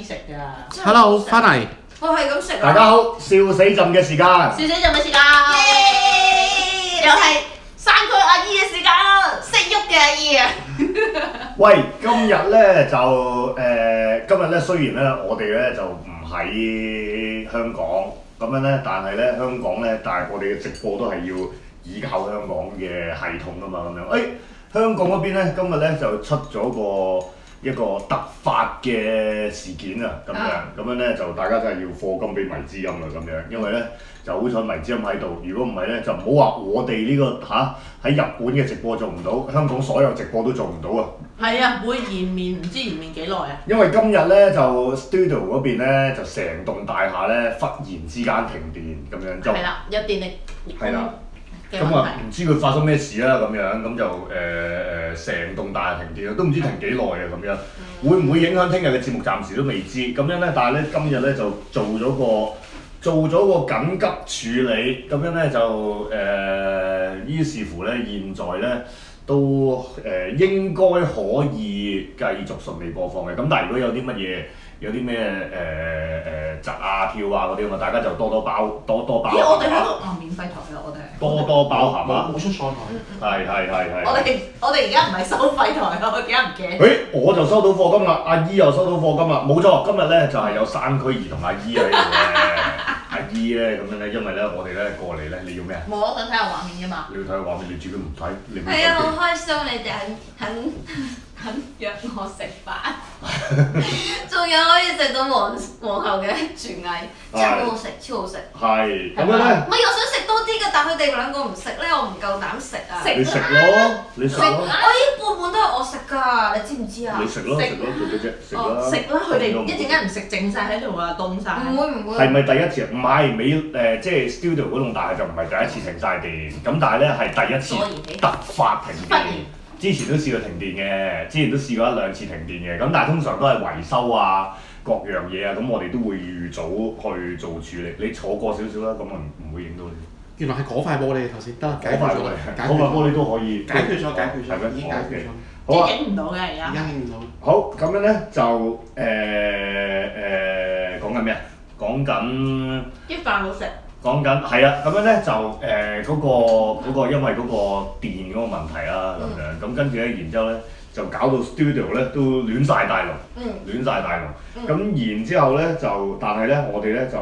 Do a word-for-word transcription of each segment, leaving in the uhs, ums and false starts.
衣食㗎。 Hello，翻嚟。 我係咁食。 大家好，笑死朕嘅時間。 笑死朕嘅時間。又係山區阿姨嘅時間啦，識喐嘅阿姨啊。 喂，今日咧就誒、呃，今日咧雖然咧我哋咧就唔喺香港咁樣咧，但係咧香港咧，但係我哋嘅直播都係要依靠香港嘅系統啊嘛，咁樣。誒、哎，香港嗰邊咧今日咧就出咗個一個突發嘅事件啊，咁樣，咁樣咧就大家真係要課金俾迷之音啦，咁樣，因為咧就好彩迷之音喺度，如果唔係咧就唔好話我哋呢、這個嚇喺、啊、日本嘅直播做唔到，香港所有直播都做唔到啊！ 係啊，會延綿唔知延綿幾耐啊！ 因為今日咧就 studio 嗰邊咧就成棟大廈咧忽然之間停電咁樣就係啦，有電力係啦。 咁咁啊，唔知佢發生咩事啦，咁樣咁就誒誒成棟大廈停電，都唔知停幾耐啊，咁樣會唔會影響聽日嘅節目？暫時都未知。咁樣咧，但係咧今日咧就做咗個做咗個緊急處理，咁樣咧就誒、呃，於是乎咧，現在咧都誒、呃、應該可以繼續順利播放嘅。咁但係如果有啲乜嘢，有啲咩誒誒窒啊跳啊嗰啲咁啊，大家就多多包多多包涵。 咦！我哋喺度啊，免費台啊，我哋多多包涵啊！ 冇出錯台。 係係係係。 我哋我哋而家唔係收費台啊，我點解唔記得？ 誒，我就收到課金啦，阿姨又收到課金啦，冇錯，今日咧就係有山區兒童阿姨喺度嘅。阿姨咧咁樣咧，因為咧我哋咧過嚟咧，你要咩啊？ 冇，我想睇下畫面啫嘛。 你要睇畫面，你自己唔睇，你唔係啊，好開心，你哋肯肯肯約我食飯，仲有可以食到皇皇后嘅廚藝，真係好好食，超好食。 係咁樣咧。 唔係，我想食多啲㗎，但係佢哋兩個唔食咧，我唔夠膽食啊。 你食咯，你食食， 咯。 我呢半碗都係我食㗎，你知唔知啊？ 你食咯，食咯，做咩啫？食啦。 食啦！佢哋一陣間唔食，剩晒喺度啊，凍晒。 唔會唔會。 係咪第一次啊？唔係，美誒即係 studio 嗰棟大廈就唔係第一次停晒電，咁但係咧係第一次突發停電。之前都試過停電嘅，之前都試過一兩次停電嘅，咁但係通常都係維修啊，各樣嘢啊，咁我哋都會預早去做處理。你坐過少少啦，咁啊唔會影到你。 原來係嗰塊玻璃頭先得解決嗰塊玻咗， 璃，嗰塊玻璃都可以解決咗，解決咗， 係咩？ 已經解決咗。 好啊， 影唔到嘅而家。 而家影唔到。 好咁樣咧就誒誒講緊咩啊？講緊啲飯好食。 講緊係啊，咁樣咧就誒嗰個嗰個因為嗰個電嗰個問題啦，咁樣咁跟住咧，然之後咧就搞到 studio 咧都亂晒大龍，亂晒大龍。咁然之後咧就，但係咧我哋咧就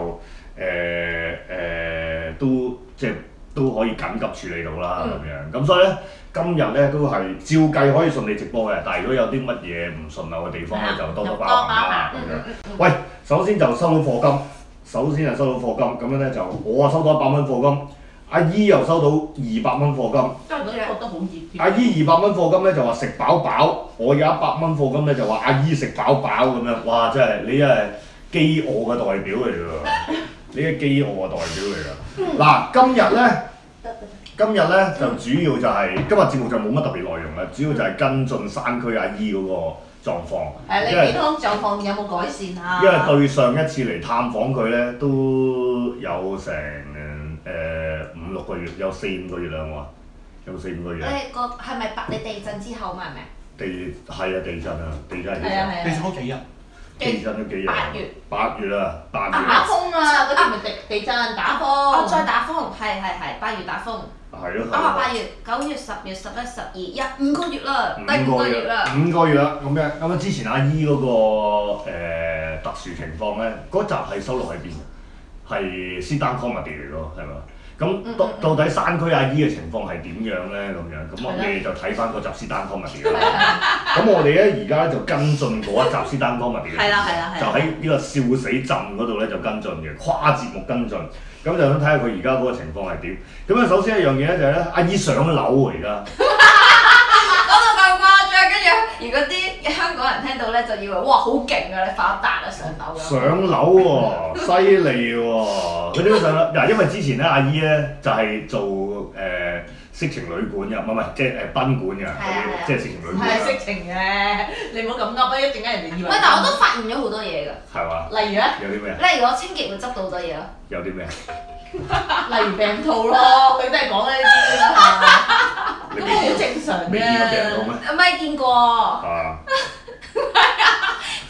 誒誒都即係都可以緊急處理到啦，咁樣。咁所以咧今日咧都係照計可以順利直播嘅，但係如果有啲乜嘢唔順流嘅地方咧，就多多包涵啦，咁樣。喂，首先就收到課金。首先係收到課金，咁樣咧就我啊收到一百蚊課金，阿姨又收到二百蚊課金。 真係覺得好熱。 阿姨二百蚊課金咧就話食飽飽，我有一百蚊課金咧就話阿姨食飽飽咁樣，哇！真係你係飢餓嘅代表嚟㗎，你係飢餓嘅代表嚟㗎。嗱，今日咧，今日咧就主要就係、是、今日節目就冇乜特別內容啦，主要就係跟進山區阿姨嗰個狀況。 誒，你健康狀況有冇改善啊？ 因為對上一次嚟探訪佢咧，都有成誒、呃、五六個月，有四五個月啦，我話有四五個月。 你個係咪八？你地震之後嘛係咪？ 地係啊，地震啊，地震係地係啊係啊。 地震嗰幾日？ 地震咗幾日？ 八月。 八月啊，八月。 打風啊！嗰啲咪地地震打風。 哦，再打風，係係係，八月打風。 係咯。 啊，八月、九月、十月、十一、十二，一五個月啦，第五個月啦。 五個月啦，咁樣咁樣之前阿姨嗰、那個、呃、特殊情況咧，嗰集係收錄喺邊？係 sit down comedy 嚟咯，係咪？咁到到底山區阿姨嘅情況係點樣咧？咁樣咁我哋就睇翻嗰集 sit down comedy 啦。咁我哋咧而家就跟進嗰一集 sit down comedy 係啦係啦係。 就喺呢個笑死朕嗰度咧就跟進嘅，跨節目跟進。咁就想睇下佢而家嗰個情況係點。咁啊，首先一樣嘢咧就係咧，阿姨上樓喎而家。 講到咁誇張，跟住如果啲香港人聽到咧，就以為哇好勁啊！你發達啊上樓咁。上樓喎，犀利喎！佢點解上樓？嗱，因為之前咧阿姨咧就係做誒色情旅館嘅，唔係唔係即係誒賓館嘅嗰啲，即係色情旅館。 係色情嘅，你唔好咁噏啊！一陣間人哋以為。 喂，但我都發現咗好多嘢㗎。 係嘛？ 例如咧？ 有啲咩？ 例如我清潔會執到好多嘢咯。 有啲咩？ 例如病套咯，佢都係講呢啲啦，係嘛？都好正常嘅。 未見過病套咩？ 未見過。 啊！ 即係即係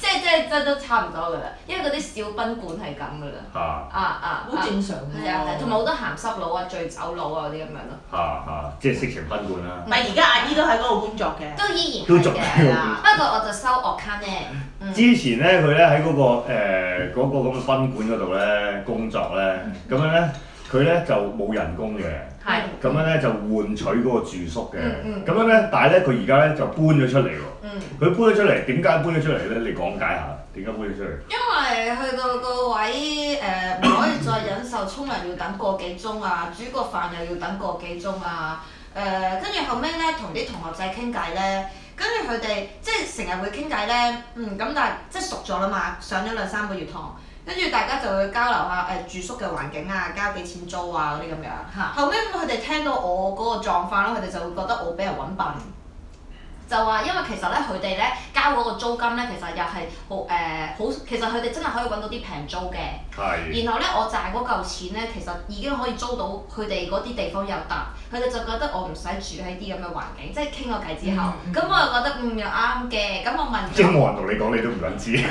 真係都差唔多㗎啦，因為嗰啲小賓館係咁㗎啦。 嚇啊啊！ 好正常㗎係啊係，同埋好多鹹濕佬啊、醉酒佬啊嗰啲咁樣咯。 嚇嚇，即係色情賓館啦。 唔係而家阿姨都喺嗰度工作嘅。 都依然都仲係嘅，不過我就收惡卡啫。嗯之前咧，佢咧喺嗰個誒嗰個咁嘅賓館嗰度咧工作咧，咁樣咧佢咧就冇人工嘅。 係。 咁樣咧就換取嗰個住宿嘅，咁、 嗯嗯、 樣咧，但係咧佢而家咧就搬咗出嚟喎。 嗯。 佢搬咗出嚟，點解搬咗出嚟咧？你講解下點解搬咗出嚟？ 因為去到個位誒，唔、呃、可以再忍受沖涼要等個幾鐘啊，煮個飯又要等個幾鐘啊。誒、呃，跟住後尾咧，同啲同學仔傾偈咧，跟住佢哋即係成日會傾偈咧，嗯，咁但係即係熟咗啦嘛，上咗兩三個月堂。跟住大家就會交流下誒、呃、住宿嘅環境啊，交幾錢租啊嗰啲咁樣。嚇。後尾佢哋聽到我嗰個狀況咧，佢哋就會覺得我俾人揾笨，就話因為其實咧佢哋咧交嗰個租金咧，其實又係好誒好，其實佢哋真係可以揾到啲平租嘅。係。然後咧我賺嗰嚿錢咧，其實已經可以租到佢哋嗰啲地方有得，佢哋就覺得我唔使住喺啲咁嘅環境，即係傾個偈之後，咁、嗯、我又覺得嗯又啱嘅，咁我問。即係冇人同你講，你都唔撚知。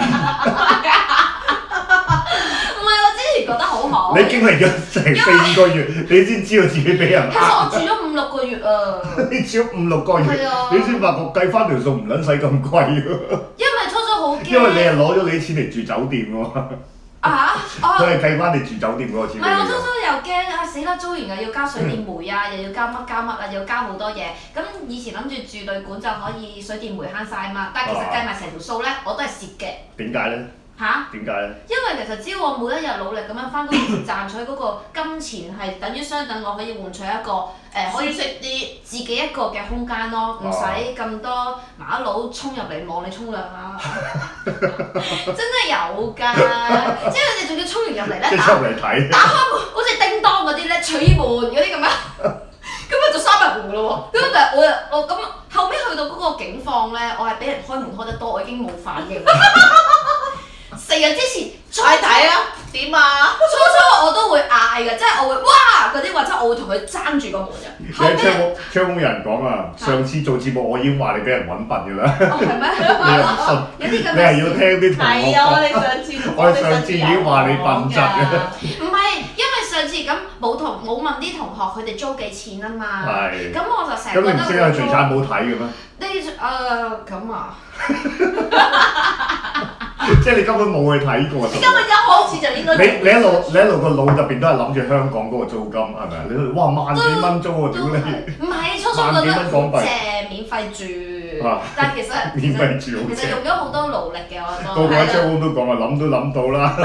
唔係，我之前覺得好好。 你經歷咗成四個月，你先知道自己俾人。 其實我住咗五六個月啊。 你住咗五六個月，啊、你先發覺計翻條數唔撚使咁貴喎。 因為初初好驚。因為你係攞咗你啲錢嚟住酒店喎。 啊！ 佢係計翻你住酒店嗰個錢。 唔係，我初初又驚啊！死啦！租完又要交水電煤啊，又要交乜交乜啊，又要交好多嘢。咁以前諗住住旅館就可以水電煤慳晒嘛，但係其實計埋成條數咧，我都係蝕嘅。 點解咧？ 嚇？ 點解咧？ 因為其實只要我每一日努力咁樣翻工，賺取嗰個金錢係等於相等，我可以換取一個誒、呃、可以舒適啲自己一個嘅空間咯，唔使咁多馬佬衝入嚟望你沖涼啦。真係有㗎，即係佢哋仲要沖完入嚟咧， 即係出嚟睇， 打開門好似叮當嗰啲咧，取門嗰啲咁樣，咁咪就閂埋門㗎咯喎。咁但係我又我咁後尾去到嗰個境況咧，我係俾人開門開得多，我已經冇反應。成日之前嗌睇啊，點啊？ 初初我都會嗌嘅，即係我會哇嗰啲，或者我會同佢爭住個門嘅。 你聽我聽我人講啊，上次做節目我已經話你俾人揾笨㗎啦。 哦，係咩？ 你又唔信？ 有啲咁嘅事。 你係要聽啲同學講。 係啊，我哋上次我哋上次已經話你笨柒嘅。 唔係，因為上次咁冇同冇問啲同學佢哋租幾錢啊嘛。係。咁我就成日覺得。咁你唔識去聚餐冇睇嘅咩？ 呢誒咁啊！ 即係你根本冇去睇過。 你根本一開始就應該。 你你一路你一路個腦入邊都係諗住香港嗰個租金係咪啊？你哇萬幾蚊租喎，屌你！ 唔係初初覺得好正，免費住。啊、但係其實免費住其實用咗好多勞力嘅，我覺得。 個個喺租都講話諗都諗到啦。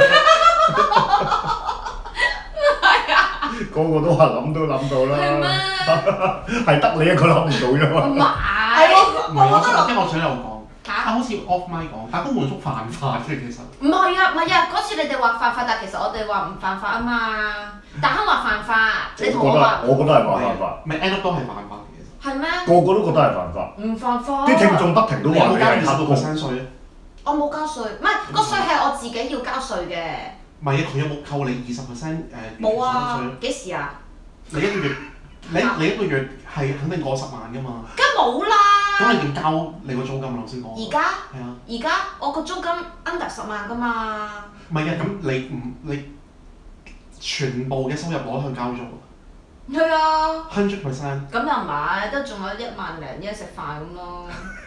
係啊。 個個都話諗都諗到啦。係咩？係得你一個諗唔到啫嘛。 唔係。 係我我覺得聽我想有講。嚇！好似 off mic 講，打工換宿犯法嘅其實。 唔係啊，唔係啊，嗰次你哋話犯法，但其實我哋話唔犯法啊嘛。大亨話犯法，你同我話。 我覺得係犯法。 咪 end up 都係犯法嘅其實。 係咩？ 個個都覺得係犯法。 唔犯法。 啲聽眾不停都話你係黑工。 稅咧？ 我冇交稅，唔係個稅係我自己要交稅嘅。 唔係啊，佢有冇扣你二十 percent 誒？ 冇啊！幾時啊？ 你一個月，你你一個月係肯定過十萬㗎嘛？ 梗冇啦！ 咁你點交你個租金啊？頭先講。 而家。 係啊。 而家我個租金 under 十萬㗎嘛。 唔係啊，咁你唔你全部嘅收入攞去交租。 係啊。 hundred percent。 咁又唔係，都仲有一萬零一食飯咁咯。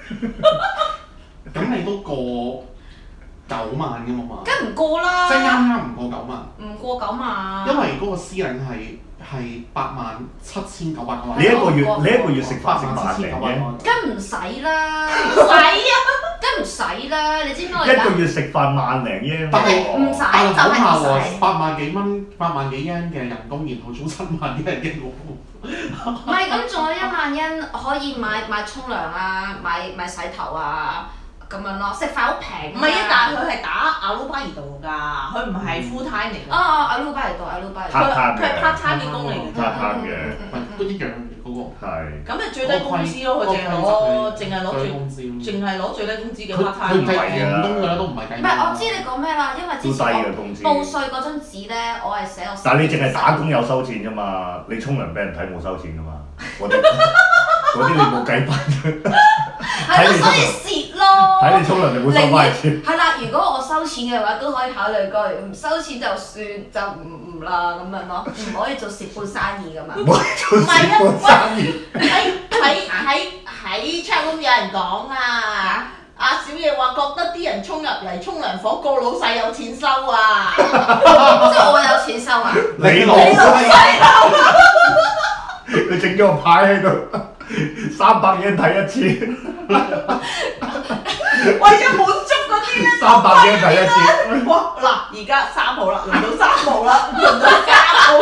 咁你都過九萬㗎嘛？ 梗唔過啦。 即係啱啱唔過九萬。 唔過九萬。 因為嗰個司令係。係八萬七千九百九萬。 你一個月你一個月食飯食萬零嘅？ 梗唔使啦，唔使啊，梗唔使啦，你知唔知我而家？ 一個月食飯萬零啫。 但係唔使， 但係就係唔使。八萬幾蚊，八萬幾 yen 嘅人工，然後租七萬幾人嘅我。 唔係，咁仲有一萬 yen可以買買沖涼啊，買買洗頭啊。咁樣咯，食飯好平。 唔係啊，但係佢係打阿魯巴爾度㗎，佢唔係 full time 嚟㗎。 啊啊！阿魯巴爾度，阿魯巴爾度。 佢係 part time 嘅工嚟嘅。 part time 嘅， 都一樣嘅嗰個。係。 咁咪最低工資咯，佢淨係攞，淨係攞最，淨係攞最低工資嘅 part time。 佢計人工㗎啦，都唔係計。 唔係，我知你講咩啦，因為之前我報稅嗰張紙咧，我係寫我。 但係你淨係打工有收錢㗎嘛？你沖涼俾人睇冇收錢㗎嘛？嗰啲嗰啲你冇計翻。 係咯，所以蝕咯。 睇你沖涼你冇收翻錢。 係啦，如果我收錢嘅話都可以考慮過，唔收錢就算就唔唔啦咁樣咯，唔可以做蝕本生意噶嘛。 唔可以做蝕本生意。 喺喺喺喺 chatroom 有人講啊，阿小野話覺得啲人衝入嚟沖涼房個老細有錢收啊， 即係我有錢收啊！ 你老細，佢整咗個牌喺度，三百円睇一次。 為咗滿足嗰啲咧， 三百円睇一次。 哇！嗱，而家三號啦，輪到三號啦，輪到加號。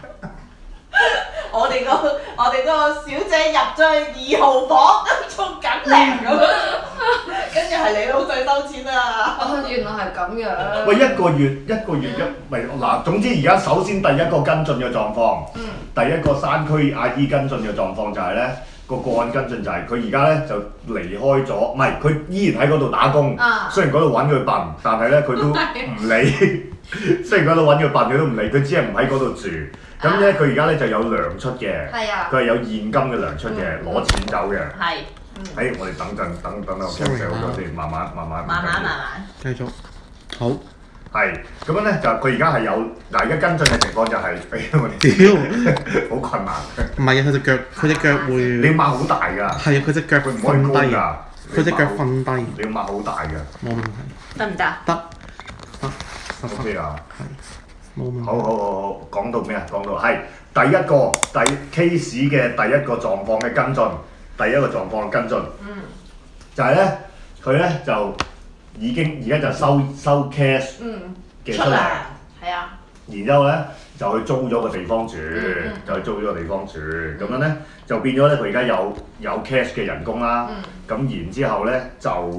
我哋個我哋嗰個小姐入咗去二號房，沖緊涼咁樣，跟住係你老細收錢啊！ 哦，原來係咁樣。 喂，一個月一個月一咪嗱，總之而家首先第一個跟進嘅狀況， 嗯、 第一個山區阿姨跟進嘅狀況就係咧。個個案跟進就係佢而家咧就離開咗，唔係佢依然喺嗰度打工。 啊、雖然嗰度揾佢笨，但係咧佢都唔理。雖然嗰度揾佢笨，佢都唔理，佢只係唔喺嗰度住。咁咧佢而家咧就有糧出嘅，佢係、啊、有現金嘅糧出嘅，攞、嗯、錢走嘅。係。誒、嗯哎，我哋等陣，等等我 cancel 咗先，慢慢慢慢。 慢慢慢慢。 繼續。好。 係，咁樣咧就佢而家係有嗱，而家跟進嘅情況就係、是，誒我哋屌，好困難。 唔係啊，佢隻腳，佢隻腳會。你擘好大㗎。係啊， 佢隻腳會瞓低㗎。佢隻腳瞓低。 你要擘好大㗎。 冇問題。 得唔得？ 得。得。 O K 啊。 係。冇問題。 好好好好，講到咩啊？講到係第一個第 case 嘅第一個狀況嘅跟進，第一個狀況嘅跟進。嗯。就係咧，佢咧就。已經而家就收收 cash 嘅出嚟， 係啊。 然之後咧就去租咗個地方住，嗯、就去租咗個地方住，咁、嗯、樣咧就變咗咧佢而家有有 cash 嘅人工啦。咁、嗯、然之後咧就誒誒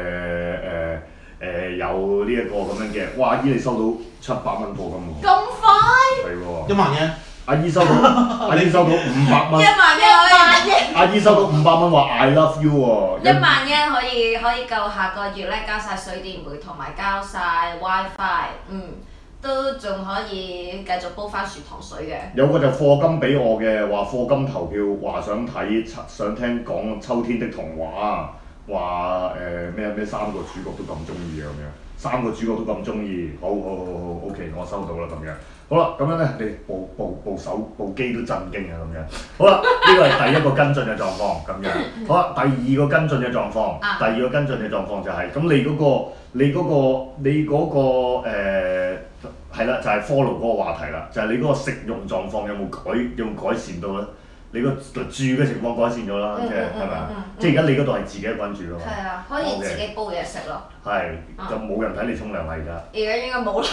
誒有呢一個咁樣嘅，哇！阿姨你收到七百蚊貨金喎。咁快？ 係喎。 一萬嘅。 阿姨收到，阿姨收到五百蚊。 一萬嘅可以。 阿姨收到五百蚊話 I love you 喎。 一萬嘅可以可以夠下個月咧交晒水電煤同埋交晒 WiFi， 嗯，都仲可以繼續煲翻薯糖水嘅。 有個就課金俾我嘅，話課金投票，話想睇想聽講秋天的童話，話誒咩咩三個主角都咁中意咁樣，三個主角都咁中意，好好好好 OK，我收到啦咁樣。好啦，咁樣咧，你部部部手部機都震驚啊咁樣。好啦，呢個係第一個跟進嘅狀況咁樣。好啦，第二個跟進嘅狀況，啊、第二個跟進嘅狀況就係、是、咁，你嗰、那個你嗰、那個你嗰、那個誒係啦，就係、是、follow 嗰個話題啦，就係、是、你嗰個食用狀況有冇改有冇改善到咧？你個住嘅情況改善咗啦，即係係咪啊？即係而家你嗰度係自己一個人住咯。 係啊，可以自己煲嘢食咯。係， 就冇人睇你沖涼啦而家。 而家應該冇啦。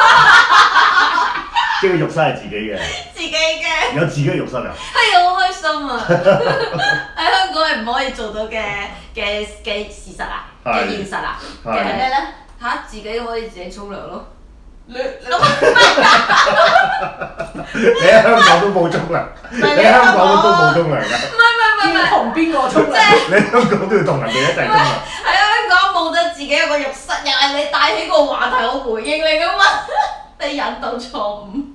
即係個浴室係自己嘅。自己嘅。有自己嘅浴室啊！ 係啊，好開心啊！喺香港係唔可以做到嘅嘅嘅事實啊，嘅現實啊，嘅係咩咧？嚇，自己可以自己沖涼咯。你你喺香港都冇沖涼，你喺香港都冇沖涼㗎。 唔係唔係唔係， 同邊個沖涼？ 你喺香港都要同人哋一齊沖涼。 喺香港冇得自己有個浴室，又係你帶起個話題，我回應你㗎嘛？你引導錯誤。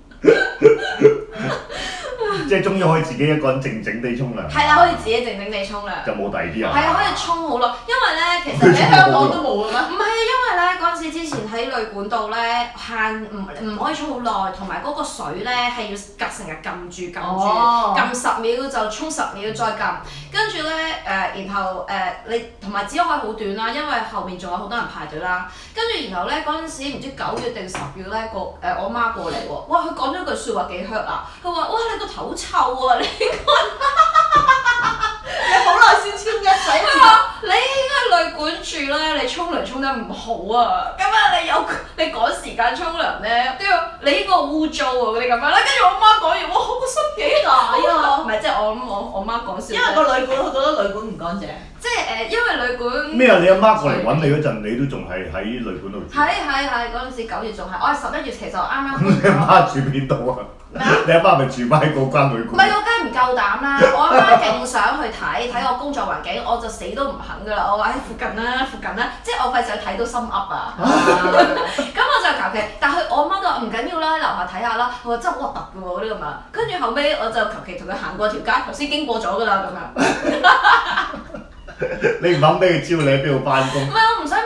即係終於可以自己一個人靜靜地沖涼。 係啦，可以自己靜靜地沖涼。 就冇第二啲人。 係啊，可以沖好耐，因為咧，其實你喺香港都冇嘅咩？唔係啊，因為咧嗰陣時之前喺旅館度咧限唔唔可以沖好耐，同埋嗰個水咧係要隔成日撳住撳住，撳十秒就沖十秒再撳，跟住咧誒，然後誒、呃、你同埋只可以好短啦，因為後面仲有好多人排隊啦。跟住然後咧嗰陣時唔知九月定十月咧個誒我媽過嚟喎，哇！佢講咗句説話幾 hurt 啊！佢話：哇，你個頭臭啊！你個你好耐先沖一洗。 佢話：你喺旅館住咧，你沖涼沖得唔好啊！咁啊，你有你趕時間沖涼咧，都要你呢個污糟啊！嗰啲咁樣啦。跟住我媽講完，哇，好心幾大啊！唔係，即係我諗我我媽講笑。 因為個旅館，我覺得旅館唔乾淨。 即係誒，因為旅館咩啊？你阿媽過嚟揾你嗰陣，你都仲係喺旅館度住。 係係係，嗰陣時九月仲係，我係十一月，其實我啱啱。 你阿媽住邊度啊？你阿媽係咪住翻喺嗰間旅館？ 唔係，我梗係唔夠膽啦！我阿媽勁想去睇睇我工作環境，我就死都唔肯噶啦！我話喺附近啦，附近啦，即係我費事去睇到心噏啊！咁我就求其，但係我阿媽都話唔緊要啦，喺樓下睇下啦。佢話真係好核突㗎喎嗰啲咁啊！跟住後尾我就求其同佢行過條街，頭先經過咗㗎啦咁樣。 你唔肯俾佢知道你喺邊度翻工？ 唔係，我唔想俾佢知道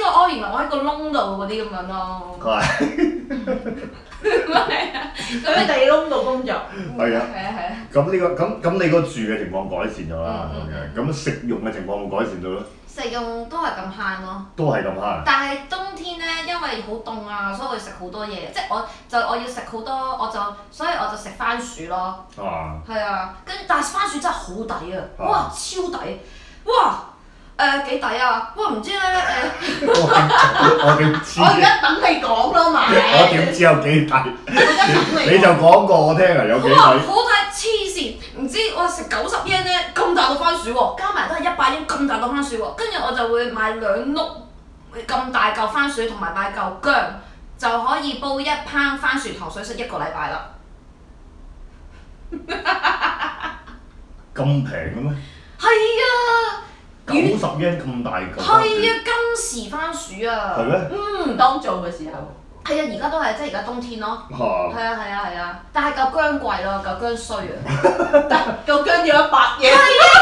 道哦，原來我喺個窿度嗰啲咁樣咯。 係。 唔係啊， 咁喺地窿度工作。 係啊。 係啊係啊。 咁呢個咁咁你個住嘅情況改善咗啦， 嗯嗯咁樣咁食用嘅情況有冇改善到咧？ 食用都係咁慳咯。 都係咁慳。 但係冬天咧，因為好凍啊，所以我要食好多嘢，即係我就我要食好多，我就所以我就食番薯咯。 啊。 係啊，跟住但係番薯真係好抵啊！ 啊哇，超抵！哇，誒幾抵啊！哇，唔知咧誒。 我我點知？ 我而家等你講咯嘛。 我點知有幾抵？ 我而家等你。 你就講過我聽啊，有幾抵？ 哇，好抵黐線！唔知我食九十 yen 咧咁大個番薯喎，加埋都係一百 yen 咁大個番薯喎，跟住我就會買兩碌咁大嚿番薯同埋買嚿薑，就可以煲一烹番薯糖水食一個禮拜啦。 咁平嘅咩？ 係啊， 九十 yen 咁大嚿。 係啊，金時番薯啊。 係咩？ 嗯。 當做嘅時候。 係啊，而家都係，即係而家冬天咯。 嚇。 係啊係啊係啊，但係嚿薑貴咯，嚿薑衰啊。 嚿薑要一百嘢。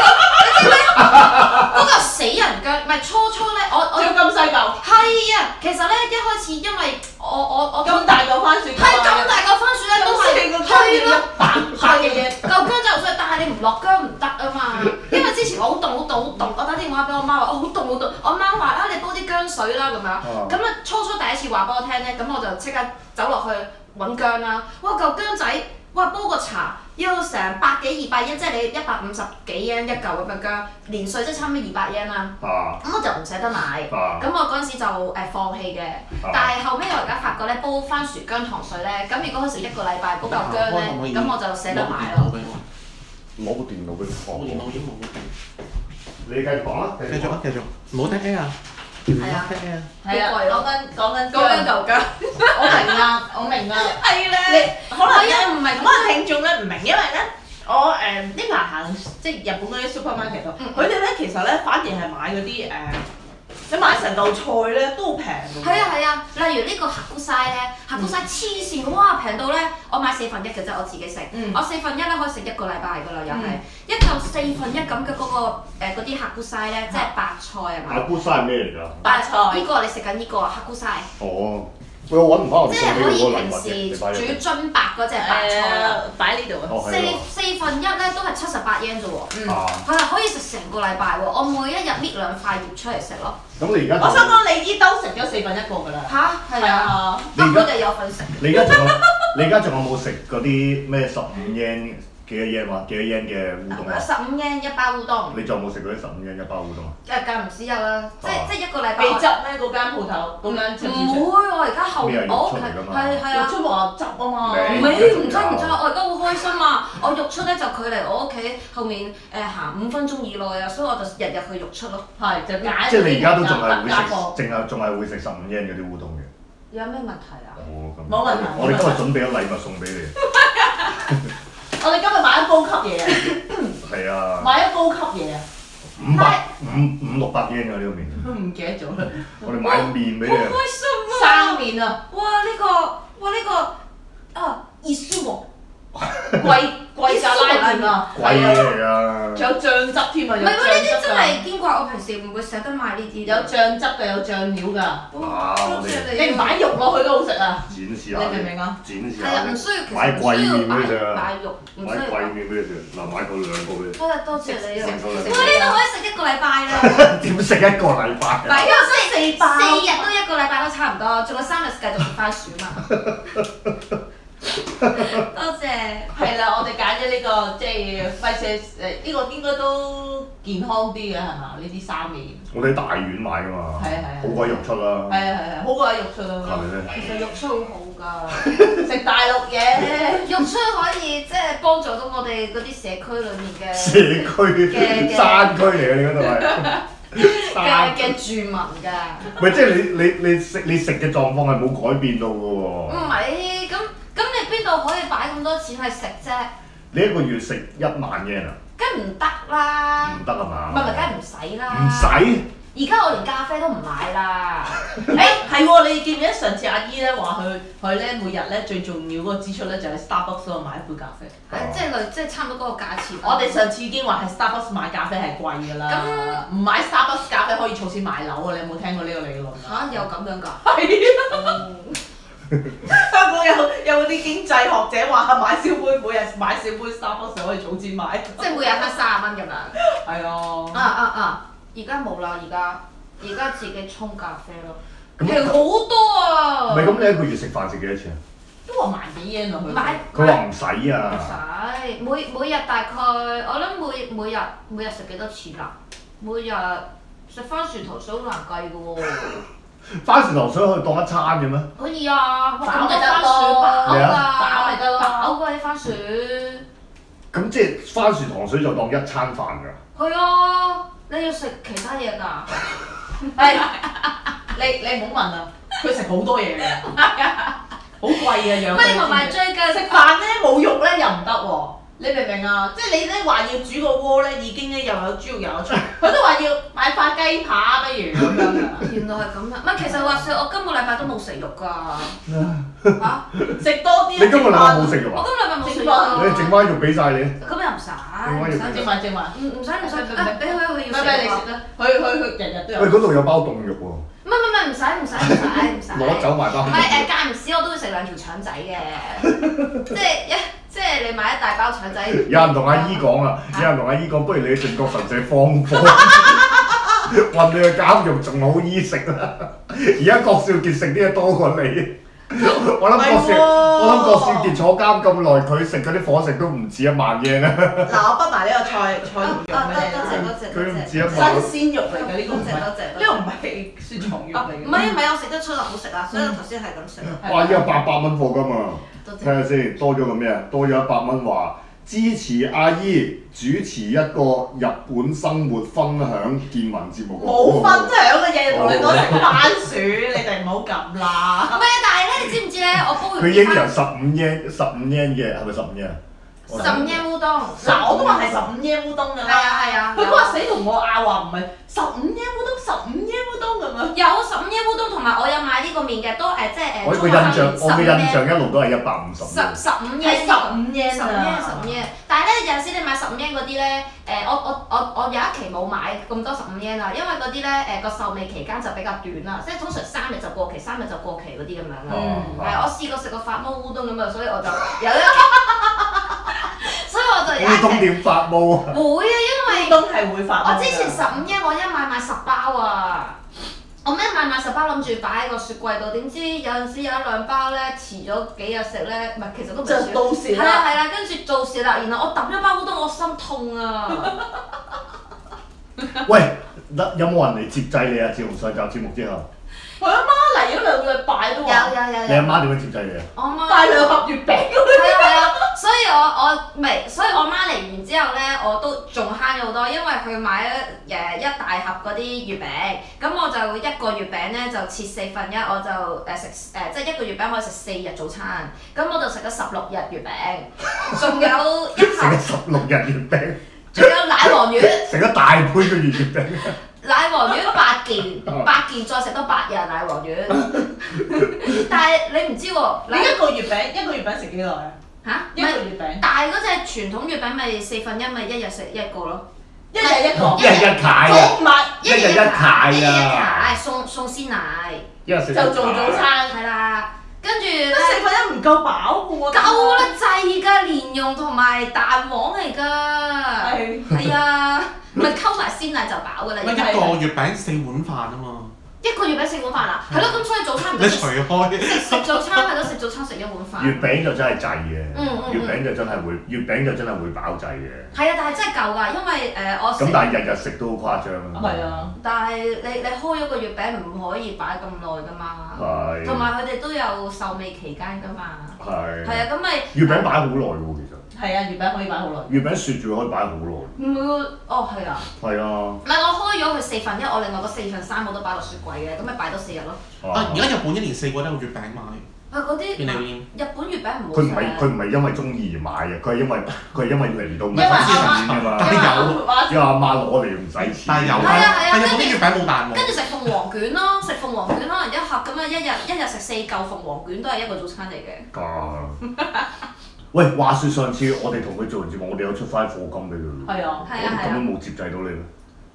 嗰嚿死人薑，唔係初初咧，我我仲要咁細嚿。 係啊，其實咧一開始因為我我我咁大嚿番薯。 係咁大嚿番薯咧都係係咯， 百百嘅嘢。 嚿薑就好衰，但係你唔落薑唔得啊嘛。因為之前我好凍好凍好凍，我打電話俾我媽話我好凍好凍，我媽話啊你煲啲薑水啦咁樣。咁啊初初第一次話俾我聽咧，咁我就即刻走落去揾薑啦。哇嚿薑仔，哇煲個茶要成百幾二百 yen，即係你一百五十幾 yen 一嚿咁嘅薑，連稅即係差唔多二百 yen 啦。 啊。 咁我就唔捨得買，咁我嗰陣時就誒放棄嘅。但係後尾我而家發覺咧，煲番薯薑糖水咧，咁如果可以食一個禮拜煲嚿薑咧，咁我就捨得買咯。 攞部電腦俾佢放。 我電腦已經冇得你繼續講啦。 繼續啊，繼續，唔好聽 A 啊。 係啊。 係啊，講緊講緊講緊嚿薑。 我明啦，我明啊。 係咧。 你可能咧唔係可能聽眾咧唔明，因為咧我誒呢排行即係日本嗰啲 supermarket 度，佢哋咧其實咧反而係買嗰啲誒，你買成嚿菜咧都好平㗎。 係啊係啊，例如呢個黑菇曬咧，黑菇曬黐線嘅，哇平到咧，我買四分一嘅啫，我自己食，我四分一咧可以食一個禮拜㗎啦，又係一嚿四分一咁嘅嗰個誒嗰啲黑菇曬咧，即係白菜係嘛？ 黑菇曬係咩嚟㗎？ 白菜。 呢個你食緊呢個黑菇曬。 哦。喂，我揾唔翻我哋即送俾係可以平你嗰個禮物嘅，你時擺煮樽白嗰隻白菜啊， 擺呢度啊。 哦， 四係喎。 四分一咧都係七十八 yen 啫喎， 啊。 係啊，可以食成個禮拜喎，我每一日搣兩塊葉出嚟食咯。 咁你而家？ 我想講你呢兜食咗四分一個㗎啦。 吓？係啊， 你而家根本就有份食。 你而家仲有你而家仲有冇食嗰啲咩十五 yen 幾多 yen 話幾多 yen 嘅烏冬啊？ 十五 yen 一包烏冬。 你仲有冇食嗰啲十五 yen 一包烏冬啊？ 誒間唔時有啦，即係即係一個禮拜。 未執咩？嗰間鋪頭嗰間超市場。 唔會，我而家後咩啊我屋企肉出嚟㗎嘛係係啊。 出話執啊嘛。 唔係唔執唔執，我而家好開心啊！我肉出咧就距離我屋企後面誒行五分鐘以內啊，所以我就日日去肉出咯。 係就揀。 即係你而家都仲係會食特價貨， 淨係仲係會食十五 yen 嗰啲烏冬嘅。 有咩問題啊？ 哦，咁。 冇問題我哋今日準備咗禮物送俾你。 我哋今日買咗高級嘢啊！ 係啊。 買咗高級嘢啊！ 五百五五六百 yen 㗎呢個麵。 都唔記得咗啦。 我哋買個麵俾你啊。 好開心啊！ 生麵啊！ 哇！呢個哇呢個啊熱舒服。 貴貴炸拉麵啊！ 貴嘢嚟㗎。 仲有醬汁添啊！有唔係喎，呢啲醬汁真係㗎。 堅貴，我平時唔會捨得買呢啲。 有醬汁㗎，有醬料㗎。 哇！我哋你唔擺肉落去都好食啊！ 展示下你明唔明啊？ 展示係啊，唔下。 需要其實買貴唔需要麵俾你食啊擺擺肉，唔買需要。 貴麵俾你食，嗱買個兩個俾你。 多謝多謝你啊！ 食食哇！呢度可以食一個禮拜啦。 點食一個禮拜啊？ 唔係，因為四四四日都一個禮拜都差唔多，仲有三日繼續食番薯嘛。多謝。 係啦，我哋揀咗呢個即係費事誒，呢個應該都健康啲嘅係嘛？呢啲生麵。 我哋喺大丸買㗎嘛。 係啊係啊好鬼肉出啦。 係啊係啊，好過喺肉出啦。 係咪咧？ 其實肉出好好㗎， 食大陸嘢。 肉出可以即係幫助到我哋嗰啲社區裡面嘅社區嘅山區嚟嘅，你嗰度係。 嘅嘅住民㗎。 唔係即係你你你食你食嘅狀況係冇改變到㗎唔喎。 係，咁咁你邊度可以擺咁多錢去食啫？ 你一個月食一萬 yen 啊？ 梗唔得啦！ 唔得啊嘛。 唔係唔係，梗係唔使啦。 唔使。 而家我連咖啡都唔買啦。 誒係喎，你記唔記得上次阿姨咧話佢佢咧每日咧最重要嗰個支出咧就係 Starbucks 度買一杯咖啡。 係即係類即係差唔多嗰個價錢。 我哋上次已經話係 Starbucks 買咖啡係貴㗎啦。 咁唔買 Starbucks 咖啡你可以儲錢買樓啊！你有冇聽過呢個理論啊？ 嚇有咁樣㗎？ 係啊！香港有有啲經濟學者話買小杯每日買小杯三蚊就可以儲錢買， 即係每日得三十蚊咁樣。 係啊！ 啊啊啊！而家冇啦，而家而家自己沖咖啡咯，平好多啊！ 唔係咁，你一個月食飯食幾多錢啊？ 都話萬幾 yen 啊佢。 買佢話唔使啊。 唔使，每每日大概我諗每每日每日食幾多錢啊？每日食番薯頭水好難計嘅喎。 番薯頭水可以當一餐嘅咩？ 可以啊，我飽咪得番薯咯飽㗎， 飽咪得咯飽㗎啲番薯。 咁即係番薯糖水就當一餐飯㗎。 係啊，你要食其他嘢㗎。 係，你你唔好問啊！佢食好多嘢嘅，好貴啊養佢。 喂，同埋最近食飯咧冇肉咧又唔得喎，你明唔明啊？即係你咧話要煮個鍋咧，已經咧又有豬肉又有菜，佢都話要買塊雞扒不如咁樣啊！ 原來係咁樣，唔係其實話説我今個禮拜都冇食肉㗎。嚇？ 食多啲。 你今個禮拜冇食肉啊？ 我今個禮拜冇食肉啊。 你整翻肉俾晒你。 咁又唔使，唔使正埋正埋。 唔唔使唔使，啊俾佢佢唔要食啊。 係唔係你食啦，佢佢佢日日都有。 喂，嗰度有包凍肉喎。 唔係唔係唔使唔使唔使唔使。 攞走埋包。 唔係誒間唔時我都會食兩條腸仔嘅，即係一即係你買一大包腸仔。 有人同阿姨講啊，有人同阿姨講，不如你去靖國神社放火，運你去監獄仲好衣食啦。而家郭少傑食啲嘢多過你。我諗郭少，我諗郭少傑坐監咁耐，佢食嗰啲伙食都唔止一萬嘢啦。 嗱，我畢埋呢個菜菜肉啊俾多謝你。 多謝佢唔多謝。 止一萬。 新鮮肉嚟嘅呢個唔係， 多謝多謝呢個唔係酸腸肉嚟嘅。 唔係唔係，我食得出嚟好食啊，所以我頭先係咁食。 哇！依家八百蚊貨㗎嘛， 多謝。 睇下先，多咗個咩啊？多咗一百蚊話支持阿姨主持一個日本生活分享見聞節目。 冇分享嘅嘢，同你講食番薯，你哋唔好咁啦。 唔係啊，但係咧，你知唔知咧？我煲完佢已經由十五 yen 十五 yen 嘅，係咪十五 yen 啊？ 十五 yen 烏冬。 嗱，我都話係十五 yen 烏冬㗎啦。 係啊係啊。 佢嗰日死同我拗話唔係十五 yen 烏冬，十五 yen 烏冬咁樣。 有十五 yen 烏冬，同埋我有買呢個麵嘅，都誒即係誒。 我個印象，我嘅印象一路都係一百五十。 十十五 yen 係十五 yen 十五 yen 十五 yen，但係咧有陣時你買十五 yen 嗰啲咧，誒我我我我有一期冇買咁多十五 yen 啊，因為嗰啲咧誒個售味期間就比較短啦，即係通常三日就過期，三日就過期嗰啲咁樣啦。係我試過食過發毛烏冬咁啊，所以我就有一期，所以我就有一烏冬期點發毛啊？ 會啊，因為都係會發。 我之前十五 yen 我一買買十包啊。我咩買買十包諗住擺喺個雪櫃度，點知有陣時有一兩包咧遲咗幾日食咧，唔係其實都唔係就到時係啦啦。 係啦，跟住到時啦，然後我揼咗包烏冬，我心痛啊！ 喂，得有冇人嚟接濟你啊？自從上集節目之後， 佢阿媽嚟咗兩個禮拜都有話有有你阿有， 媽點樣接濟你啊？ 我媽帶兩盒月餅嗰係啊係啊，所以我我未，所以我媽嚟完之後咧，我都仲慳咗好多，因為佢買咗誒一大盒嗰啲月餅，咁我就一個月餅咧就切四分一，我就誒食誒即係一個月餅可以食四日早餐，咁我就食咗十六日月餅，仲有一盒食咗，十六日月餅， 仲有奶黃月。 食咗大杯嘅月月餅。 奶黃丸八件，八件再食多八日奶黃丸。但係你唔知喎， 你一個月餅一個月餅食幾耐啊？ 嚇， 一個月餅， 大嗰隻傳統月餅咪四分一咪一日食一個咯， 一日一個， 一日一塊啊！ 早晚一日一塊一日一啊！ 塊送送鮮奶， 一日食就做早餐。 係啦，跟住咧得四分一唔夠飽嘅喎。 夠啦滯㗎，蓮蓉同埋蛋黃嚟㗎， 係係啊，咪溝埋鮮奶就飽㗎啦， 乜已經一個月餅四碗飯啊嘛， 一個月餅四碗飯啦，係咯，咁所以早餐你除開食食早餐係咯，食早餐食一碗飯。 月餅就真係滯嘅， 嗯嗯嗯月餅就真係會，月餅就真係會飽滯嘅。 係啊，但係真係夠㗎，因為誒、呃、我食咁但係日日食都好誇張啊！ 係啊， 但係你你開咗個月餅唔可以擺咁耐㗎嘛， 係。 同埋佢哋都有售味期間㗎嘛。 係。 係啊，咁咪月餅擺好耐喎，其實。 係啊，月餅可以擺好耐。 月餅雪住可以擺好耐。 唔會喎，哦係啊， 係啊。 唔係我開咗佢四分一，我另外嗰四分三我都擺落雪櫃嘅，咁咪擺多四日咯。 啊！而家日本一年四季都有月餅賣， 啊嗰啲便利店。 日本月餅唔好佢唔係佢食。 唔係因為中意而買嘅，佢係因為佢係因為嚟到唔因為使錢阿㗎嘛。 但係有因為阿媽攞嚟唔使錢。 但係有係啊係啊但係日本啲月餅冇蛋黃。 跟住食鳳凰卷咯，食鳳凰卷可能一盒咁樣，一日一日食四嚿鳳凰卷都係一個早餐嚟嘅。 㗎。喂，話説上次我哋同佢做完節目，我哋有出翻課金俾佢。 係啊， 係啊係啊咁都冇接濟到你咩？ 誒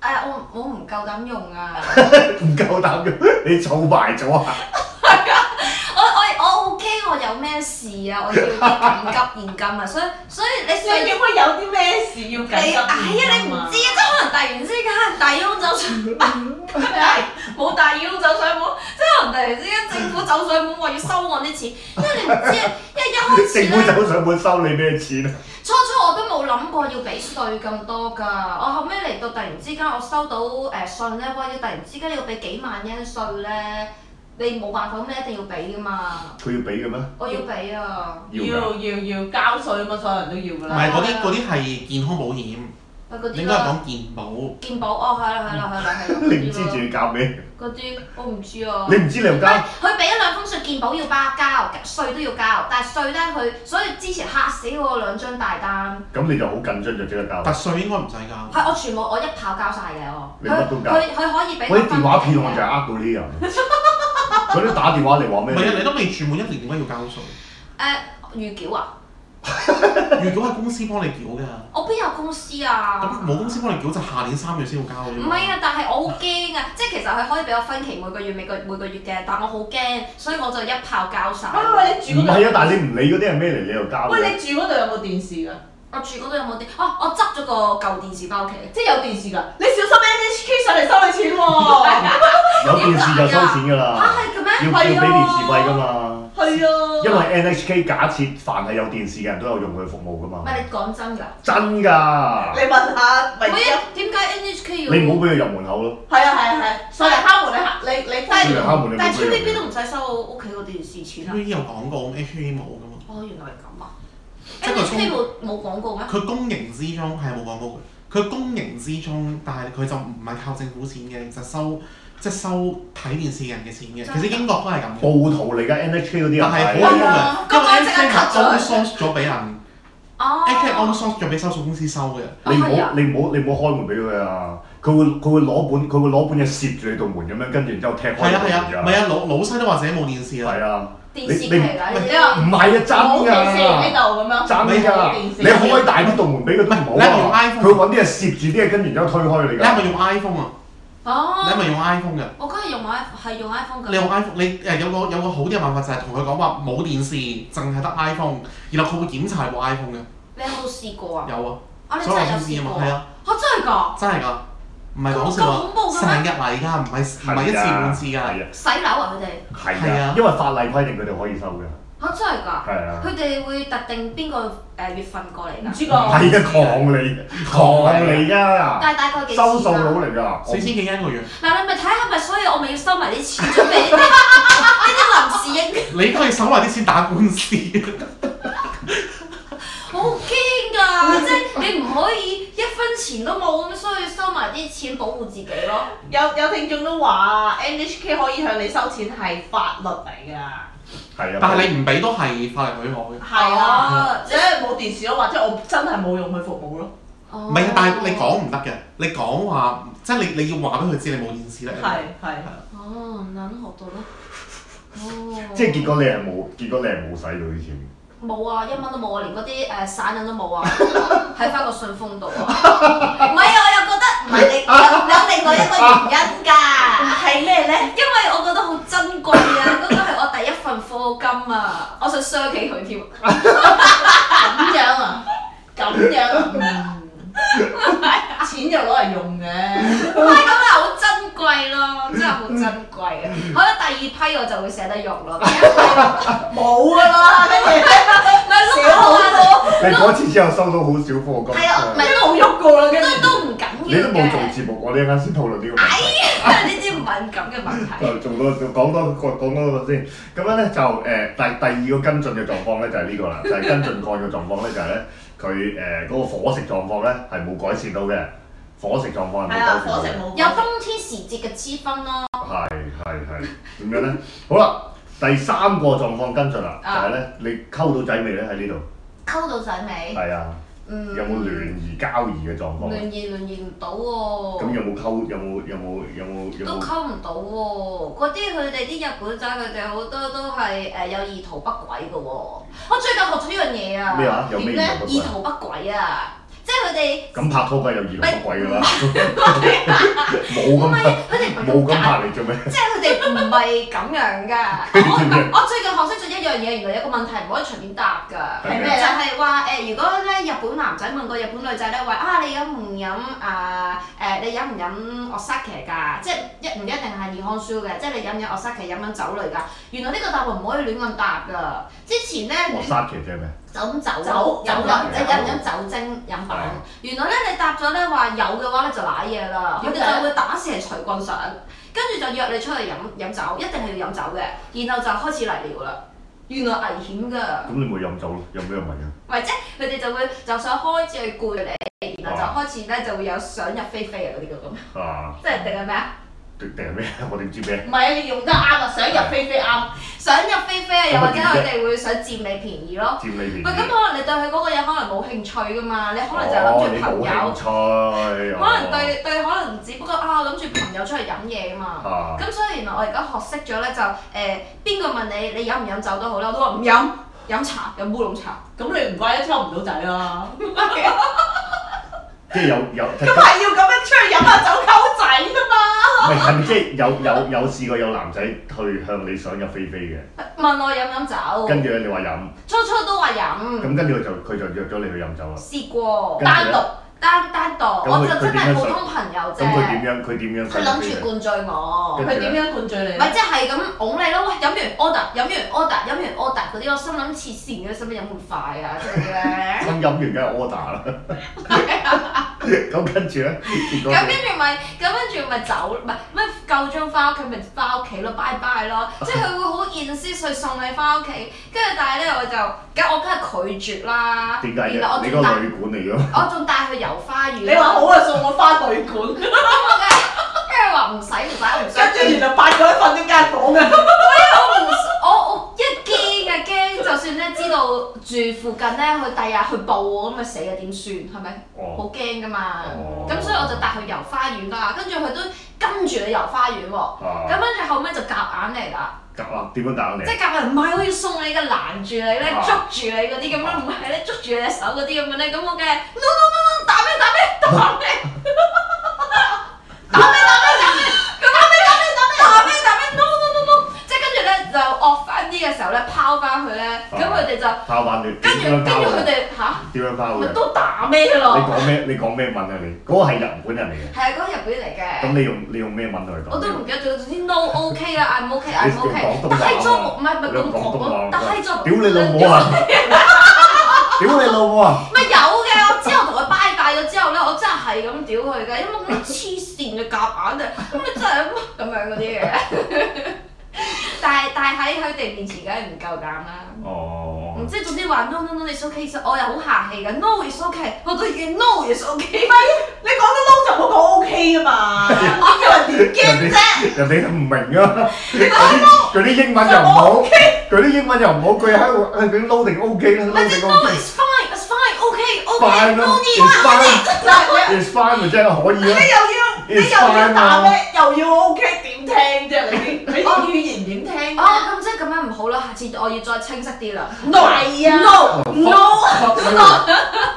誒我我唔夠膽用啊！ 唔夠膽用，你儲埋咗啊？ 我我我好驚我有咩事啊！我要啲緊急現金啊！所以所以你你點會有啲咩事要緊急現金啊？ 係啊！你唔知啊，即係可能突然之間大翁走上係冇大翁走上門，即係可能突然之間政府走上門話要收我啲錢，因為你唔知啊，因為一開始政府走上門收你咩錢啊？ 初初我都冇諗過要俾稅咁多㗎，我後尾嚟到突然之間我收到誒信咧，哇！要突然之間要俾幾萬蚊稅咧。你冇辦法，咁你一定要俾噶嘛。 佢要俾嘅咩？ 我要俾啊。 要要要交稅啊嘛，所有人都要㗎啦。 唔係嗰啲嗰啲係健康保險，你應該係講健保。 健保哦，係啦係啦係啦係啦。 你唔知自己交咩？ 嗰啲我唔知啊。 你唔知你又交？ 佢俾咗兩封信，健保要包交，稅都要交，但係稅咧佢，所以之前嚇死我兩張大單。 咁你就好緊張就即刻交。 特稅應該唔使交。 係我全部我一炮交晒嘅我。 你乜都交。 佢佢可以俾。 嗰啲電話騙案就係呃到呢啲人。嗰啲打電話嚟話咩？ 唔係啊！你都未住滿一年，點解要交稅？ 誒預繳啊！ 預繳係公司幫你繳㗎。 我邊有公司啊？ 咁冇公司幫你繳就下年三月先要交嘅啫。 唔係啊，但係我好驚啊！即係其實佢可以俾我分期每個月、每個每個月嘅，但我好驚，所以我就一炮交晒。 喂喂，你住嗰度？ 唔係啊，但係你唔理嗰啲係咩嚟，你又交。 喂，你住嗰度有冇電視㗎？ 我住嗰度有冇電？哦，我執咗個舊電視翻屋企。 即係有電視㗎，你小心 N H K 上嚟收你錢喎。 有電視就收錢㗎啦。 嚇係嘅咩？ 要要俾電視費㗎嘛。 係啊。 因為 N H K 假設凡係有電視嘅人都有用佢服務㗎嘛。 唔係你講真㗎？ 真㗎。 你問下咪知咯。 點解 N H K 要？ 你唔好俾佢入門口咯。 係啊係啊係，上嚟敲門你嚇你你但係上嚟敲門你但係 T V B 都唔唔使收我屋企個電視錢啊。 T V B 有廣告 ，H K 冇㗎嘛。 哦，原來係咁啊即係 ！N H K 冇冇廣告咩？ 佢公營之中係冇廣告嘅，佢公營之中，但係佢就唔係靠政府錢嘅，就收即係收睇電視嘅人嘅錢嘅。其實英國都係咁。 暴徒嚟㗎 N H K 嗰啲人。 但係好陰嘅，因為 N H K 係 outsource 咗俾人。 哦。 N H K outsource 咗俾收數公司收嘅。 你唔好你唔好你唔好開門俾佢啊！佢會佢會攞本佢會攞本嘢攝住你道門咁樣，跟住然之後踢開係啊係啊， 門㗎。 唔係啊，老老西都話自己冇電視啦。 係啊。 電視劇嚟㗎呢啲。 唔係啊，真㗎！ 冇電視喺度咁樣。 真㗎！你開大啲道門俾佢都唔好啊！佢會揾啲嘢攝住啲嘢，跟住然之後推開你㗎。 你係咪用 iPhone 啊？ 哦。 你係咪用 iPhone 㗎？ 我梗係用 iPhone，係用 iPhone 㗎。 你用 iPhone，你誒有個有個好啲嘅辦法就係同佢講話冇電視，淨係得 iPhone，然後佢會檢查部 iPhone 嘅。 你有冇試過啊？ 有啊。 啊！你真係有試過？ 係啊。 嚇真係㗎？ 真係㗎，唔係講笑啊！成日嚟㗎，唔係唔係一次半次㗎。 洗樓啊！佢哋。 係啊，因為法例規定佢哋可以收嘅。 嚇真係㗎？ 係啊。 佢哋會特定邊個誒月份過嚟㗎？ 唔知㗎。 係啊，狂嚟狂嚟㗎！ 但係大概幾錢收數佬嚟㗎。 四千幾蚊一個月。 嗱，你咪睇下咪，所以我咪要收埋啲錢準備呢啲呢啲臨時應。 你可以收埋啲錢打官司。 好驚㗎！即係你唔可以一分錢都冇咁，所以收埋啲錢保護自己咯。 有有聽眾都話 N H K 可以向你收錢係法律嚟㗎。 係啊。 但係你唔俾都係法例許可嘅。 係啊，即係冇電視咯，或者我真係冇用佢服務咯。 唔係，但係你講唔得嘅，你講話即係你你要話俾佢知你冇電視咧。 係係係。 哦，能學到咯。哦。 即係結果你係冇，結果你係冇使到啲錢。 冇啊，一蚊都冇啊，連嗰啲誒散銀都冇啊，喺翻個信封度啊。唔係啊，我又覺得唔係你有有另外一個原因㗎。 係咩咧？ 因為我覺得好珍貴啊，嗰個係我第一份課金啊，我想賒起佢添。 咁樣啊？咁樣啊？嗯。錢就攞嚟用嘅。 唔係咁啊，好珍貴咯，真係好珍貴啊！好啦，第二批我就會捨得用咯。 冇㗎啦，跟住咪碌好多。 你嗰次之後收到好少課金。 係啊，咪都冇喐過啦，跟住。 都都唔緊要嘅。 你都冇做節目，我哋一陣先討論呢個問題。 哎呀，呢啲敏感嘅問題。 就做多講多個講多個先，咁樣咧就誒第第二個跟進嘅狀況咧就係呢個啦，就係跟進案嘅狀況咧就係咧佢誒嗰個伙食狀況咧係冇改善到嘅，伙食狀況係冇改善到嘅。 有冬天時節嘅之分咯。 係係係，點樣咧？好啦，第三個狀況跟進啦，就係咧你溝到仔未咧喺呢度？ 溝到仔未？ 係啊。 嗯。 有冇聯誼交誼嘅狀況？ 聯誼聯誼唔到喎。 咁有冇溝？有冇有冇有冇有冇？ 都溝唔到喎，嗰啲佢哋啲日本仔佢哋好多都係誒有意圖不軌嘅喎。我最近學咗一樣嘢啊。 咩啊？有咩點咧？意圖不軌啊！即係佢哋咁拍拖梗係有兒童乜鬼㗎啦，冇唔係咁拍， 佢哋唔係冇咁咁拍嚟做咩？ 即係佢哋唔係咁樣㗎。我我最近學識咗一樣嘢，原來有個問題唔可以隨便答㗎。 係咩就係話誒，如果咧日本男仔問個日本女仔咧話啊，你飲唔飲啊誒？你飲唔飲 Osake 㗎？即係一唔一定係健康書嘅，即係你飲唔飲 Osake 飲唔飲酒類㗎？原來呢個答案唔可以亂咁答㗎。之前咧， 我沙琪即係咩？ 就咁酒酒飲酒飲你飲唔飲酒精飲品？原來咧你答咗咧話有嘅話咧就賴嘢啦，佢哋就會打蛇隨棍上，跟住就約你出去飲飲酒，一定係要飲酒嘅，然後就開始嚟聊啦。原來危險㗎。 咁你咪飲酒咯，有咩問題啊？ 唔係即係佢哋就會就想開始去攰你，然後就開始咧就會有想入非非啊嗰啲咁。 啊！ 即係定係咩啊？ 定定係咩？我點知咩？ 唔係啊，你用得啱啊，想入非非啱。 想入非非啊，又或者佢哋會想佔你便宜咯。 佔你便宜。 喂，咁可能你對佢嗰個嘢可能冇興趣㗎嘛，你可能就係諗住朋友。 哦，你冇興趣。 可能對對，可能只不過啊諗住朋友出去飲嘢㗎嘛。 啊。 咁所以原來我而家學識咗咧，就誒邊個問你你飲唔飲酒都好啦，我都話唔飲，飲茶飲烏龍茶。 咁你唔怪得抽唔到仔啦。 即係有有。 咁係要咁樣出去飲下酒溝仔㗎嘛？ 唔係係咪即係有有有試過有男仔去向你想入非非嘅？ 問我飲唔飲酒？ 跟住咧，你話飲。 初初都話飲。 咁跟住佢就佢就約咗你去飲酒啦。 試過。 單獨。 單單獨，我就真係普通朋友啫。 咁佢點樣？佢點樣？ 佢諗住灌醉我。 佢點樣灌醉你？ 唔係即係咁拱你咯，喂！飲完 order，飲完 order，飲完 order 嗰啲，我心諗黐線嘅，使乜飲咁快啊？即係咧。 咁飲完梗係 order 啦。咁跟住咧，結果。 咁跟住咪，咁跟住咪走，唔係咩夠鐘翻屋企咪翻屋企咯，拜拜咯。即係佢會好 insist 去送你翻屋企，跟住但係咧我就，咁我梗係拒絕啦。 點解嘅？ 然後我你個旅館嚟㗎。 我仲帶佢遊花園。 你話好啊，送我翻旅館。 跟住話唔使唔使唔使。 跟住原來八個人瞓呢間房嘅。 我唔我我一驚啊驚，就算咧知道住附近咧，佢第日去報我咁咪死啊點算係咪？好驚㗎嘛！咁所以我就帶佢遊花園啦，跟住佢都跟住你遊花園喎。咁跟住後尾就夾硬嚟啦。 夾啊？點樣夾硬嚟？ 即係夾硬唔係我要送你嘅，攔住你咧，捉住你嗰啲咁樣，唔係咧捉住你隻手嗰啲咁樣咧，咁我嘅 no no no no 打咩打咩打咩打咩打咩打咩打咩打咩打咩打咩 no no no no 即係跟住咧就惡翻啲嘅時候咧拋翻佢咧，咁佢哋就拋翻你。 跟住跟住佢哋嚇點樣拋嘅？ 咪都打咩咯？ 你講咩？你講咩文啊你？嗰個係日本人嚟嘅。 係啊，嗰個日本嚟嘅。 咁你用你用咩文同佢講？ 我都唔記得咗，總之 no OK 啦，I'm OK I'm OK。大咗唔係唔係咁狂講，大咗。 屌你老母啊！屌你老母啊！ 咪有嘅，我之後同佢拜拜咗之後咧，我真係係咁屌佢嘅，因為咁黐線嘅夾硬嘅，咁咪真係咁樣嗰啲嘅。但係但係喺佢哋面前梗係唔夠膽啦。 哦。 唔知總之話 no no no it's OK， 我又好客氣嘅 no it's OK， 我都要 no it's OK。 唔係，你講得 no 就冇講 OK 啊嘛，我叫人點驚啫？ 人哋都唔明啊！佢啲英文又唔好，佢啲英文又唔好，佢喺度佢啲 no 定 OK 啦 ，no it's fine it's fine OK OK no need it's fine 咪真係可以啦。 你又要你又要打咩？又要 OK 點聽啫？你啲你啲語言點聽？ 哦，咁即係咁樣唔好啦，下次我要再清晰啲啦。 No 係啊 No No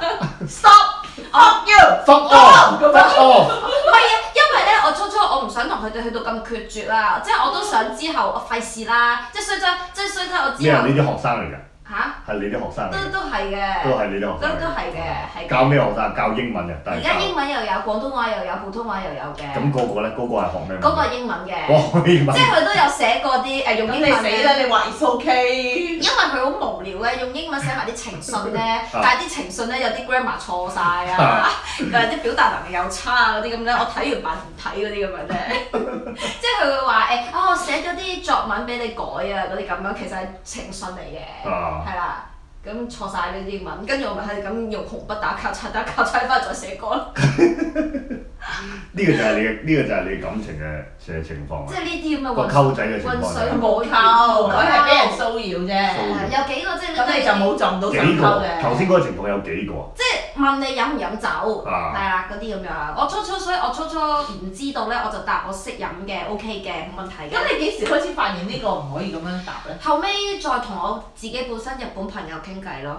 Stop Fuck you Fuck off Fuck off。 唔係啊，因為咧，我初初我唔想同佢哋去到咁決絕啦，即係我都想之後我費事啦，即係衰仔，即係衰仔我之後。 咩啊？你啲學生嚟㗎？ 嚇？ 係你啲學生嚟都㗎？ 都係嘅。 都係你啲學都生。 都係嘅，係嘅。 教咩學生？教英文嘅，但係而家英文又有，廣東話又有，普通話又有嘅。 咁嗰個咧，嗰個係學咩文？ 嗰個係英文嘅。 嗰個英文。 即係佢都有寫過啲誒用英文你死啦！你話 it's OK。 因為佢好無聊嘅，用英文寫埋啲情信咧，但係啲情信咧有啲 grammar 錯晒啊，又有啲表達能力又差啊嗰啲咁咧，我睇完扮唔睇嗰啲咁樣啫。即係佢會話誒，哦，我寫咗啲作文俾你改啊嗰啲咁樣，其實係情信嚟嘅，係啦。咁錯晒呢啲英文，跟住我咪係咁用紅筆打交叉打交叉翻再寫歌咯。 呢個就係你嘅，呢個就係你感情嘅嘅情況。 即係呢啲咁嘅個溝仔嘅情況。 混水冇溝，佢係俾人騷擾啫。 有幾個即係咁你就冇撞到上幾個？ 溝嘅。 頭先嗰個情況有幾個？ 即係問你飲唔飲酒，係啦嗰啲咁樣。我初初所以我初初唔知道咧，我就答我識飲嘅 OK 嘅冇問題嘅。 咁你幾時開始發現呢個唔可以咁樣答咧？ 後尾再同我自己本身日本朋友傾偈咯。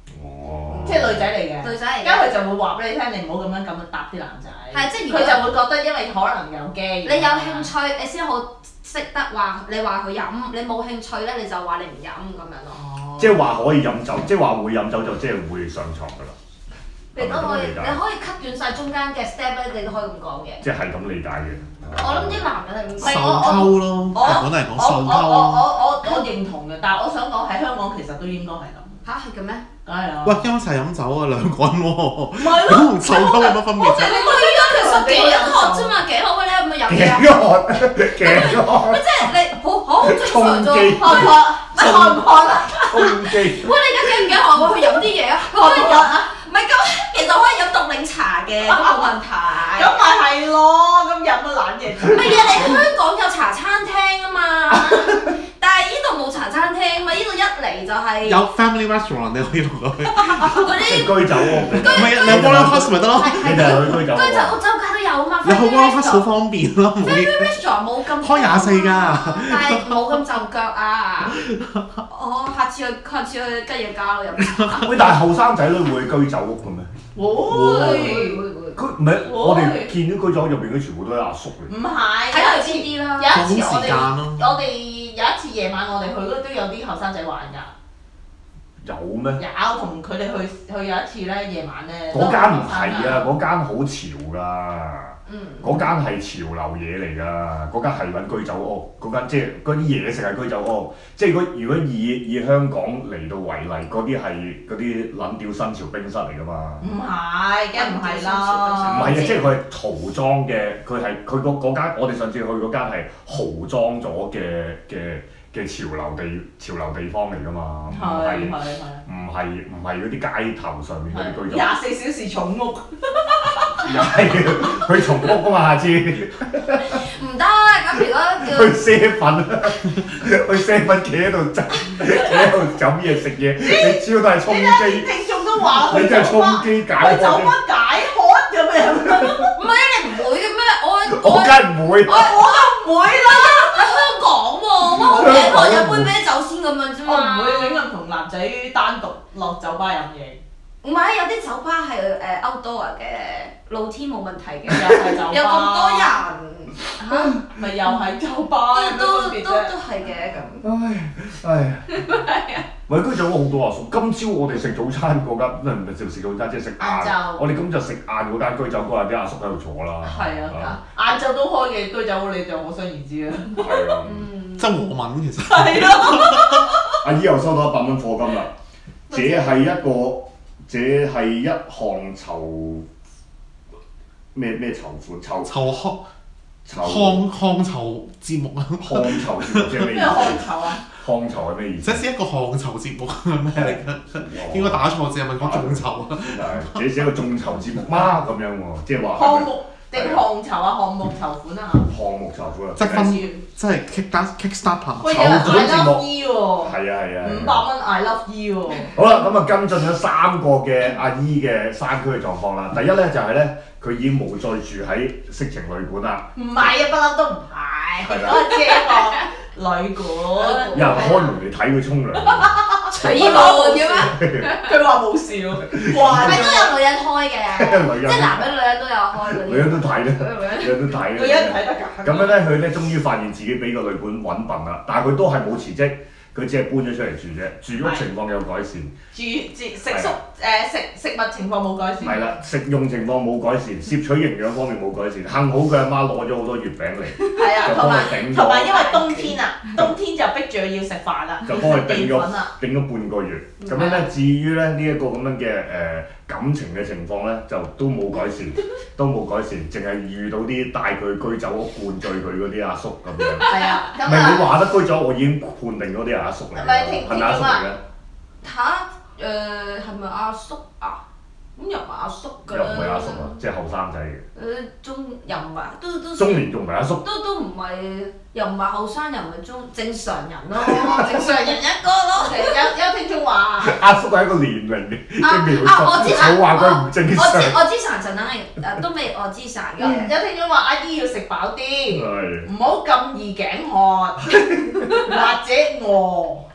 哦。 即係女仔嚟嘅。 女仔嚟嘅。 而家佢就會話俾你聽，你唔好咁樣咁樣答啲男仔。 係即係如果佢就會覺得，因為可能有機。 你有興趣，你先好識得話，你話佢飲；你冇興趣咧，你就話你唔飲咁樣咯。 哦。 即係話可以飲酒，即係話會飲酒就即係會上床㗎啦。 你都可以， 係咪咁理解你可以 cut 斷晒中間嘅 step 咧，你都可以咁講嘅。 即係咁理解嘅。 我諗啲男人係咁受講。 溝咯， 我日本嚟講我受溝。 我我我我認同嘅，但係我想講喺香港其實都應該係咁。 嚇係嘅咩？ 梗係啦。 喂，一齊飲酒啊，兩個人喎， 唔係咯。 咁同受溝有乜分別啫？ 我依家其實幾渴啫嘛，幾渴嘅咧，有冇飲嘢啊？ 頸渴，頸渴。 即係你好好正常啫。 衝擊渴唔渴？咪渴唔渴啊？ 衝擊。 喂，你而家幾唔幾渴？我去飲啲嘢啊！ 渴唔渴啊？ 唔係咁，其實可以飲凍檸茶嘅，都冇問題。 咁咪係咯，咁飲乜撚嘢？ 乜嘢？你香港有茶餐廳啊嘛，但係呢度冇茶餐廳嘛，呢度一嚟就係有 family restaurant 你可以同佢去， 嗰啲即係居酒屋。 唔係你去 Royal House 咪得咯？ 你哋係去居酒屋。 居酒屋周街都有啊嘛。 你去 Royal House 好方便咯，唔會 Family restaurant 冇咁開廿四㗎。 但係冇咁就腳啊！我下次去，下次去雞翼家咯飲。 喂，但係後生仔女會去居酒屋嘅咩？ 會。 佢唔係我哋見到居酒屋入邊嗰全部都係阿叔嚟。 唔係。 睇佢邊啲啦。 有一次我趕時間哋咯我哋有一次夜晚我哋去嗰度都有啲後生仔玩㗎。 有咩？ 有同佢哋去去有一次咧夜晚咧。 嗰間唔係啊，嗰間好潮㗎。 嗯。 嗰間係潮流嘢嚟㗎，嗰間係揾居酒屋，嗰間即係嗰啲嘢食係居酒屋，即係如果如果以以香港嚟到為例，嗰啲係嗰啲撚屌新潮冰室嚟㗎嘛。 唔係，梗係唔係啦。 唔係啊，即係佢係塗裝嘅，佢係佢嗰嗰間，我哋上次去嗰間係豪裝咗嘅嘅嘅潮流地潮流地方嚟㗎嘛，唔係係係係。 唔係唔係嗰啲街頭上面嗰啲居酒屋。 廿四小時寵屋。 又係佢重屋㗎嘛，下次。 唔得，咁如果叫去啡粉，去啡粉企喺度執，企喺度飲嘢食嘢，你主要都係充機。 聽眾都話你真係充機解去酒渴。 吧解渴咁樣。 唔係啊，你唔會嘅咩？我我梗係唔會。 我我都唔會啦。 喺香港喎，我好驚我飲杯啤酒先咁樣啫我唔嘛。 會亂咁同男仔單獨落酒吧飲嘢。 唔係，有啲酒吧係誒 outdoor 嘅，露天冇問題嘅。 又係酒吧。 有咁多人嚇， 咪又係酒吧。 都都都都係嘅咁。 唉唉。喂，居酒屋好多阿叔。今朝我哋食早餐嗰間，唔係唔係食食早餐，即係食晏。 晏晝我哋今日食晏嗰間居酒屋，有啲阿叔喺度坐啦。 係啊，晏晝都開嘅居酒屋，你就可想而知啦。 係啊。 嗯。 即係和文其實。 係咯。 阿姨又收到一百蚊課金啦，這係一個。這係一項籌咩咩籌款籌籌康籌康康籌節目啊！ 項籌節目即係咩意咩項思？ 籌啊？ 項籌係咩意思？ 這是一個項籌節目係咩嚟㗎？應該打錯字係咪講眾籌啊？ 係，這是一個眾籌節目嗎？咁樣喎，即係話項目定項籌啊？項目籌款啊？ 項目籌款啊！ 即係分即係 kick start kickstarter。 喂，有人籌款 I 節目 love E 喎。 係啊係啊！ 五百蚊 I love E 喎。 好啦，咁啊跟進咗三個嘅阿姨嘅山區嘅狀況啦。第一咧就係咧，佢已經冇再住喺色情旅館啦。 唔係啊，不嬲都唔係， 係啦我只係一個旅館。 有人開門嚟睇佢沖涼。 隨意門嘅咩？ 佢話冇事喎， 係咪都有女人開嘅？ 女人即係男人女人都有開嗰啲。 女人都睇咧，女人都睇咧。 女人睇得㗎。 咁樣咧，佢咧終於發現自己俾個旅館揾笨啦，但係佢都係冇辭職，佢只係搬咗出嚟住啫，住屋情況有改善。 住住食宿誒食食物情況冇改善。 係啦，食用情況冇改善，攝取營養方面冇改善。幸好佢阿媽攞咗好多月餅嚟， 係啊， 就同埋幫佢頂同埋因咗， 為冬天啊，冬天就逼住佢要食飯啦， 就幫佢頂咗澱粉啦。 頂咗半個月。咁樣咧，至於咧呢一個咁樣嘅誒感情嘅情況咧，就都冇改善，都冇改善，淨係遇到啲帶佢居酒屋灌醉佢嗰啲阿叔咁樣。 係啊， 唔係你咁啊， 話得居酒屋，我已經判定嗰啲係阿叔嚟唔係㗎， 聽係咪阿叔嚟嘅？ 嚇誒係咪阿叔啊？咁又唔係阿叔㗎又唔係阿叔啊，即係後生仔嘅。 誒中又唔係都都中年仲唔係阿叔？ 都都唔係又唔係後生又唔係中正常人咯，正常人一個咯。 有有聽眾話阿叔係一個年齡嘅啊描述， 啊！我知啊， 冇話佢唔正我知常。 我知神神係誒都未我知神有嘅。 有聽眾話阿姨要食飽啲， 係唔好咁易頸渴或者餓，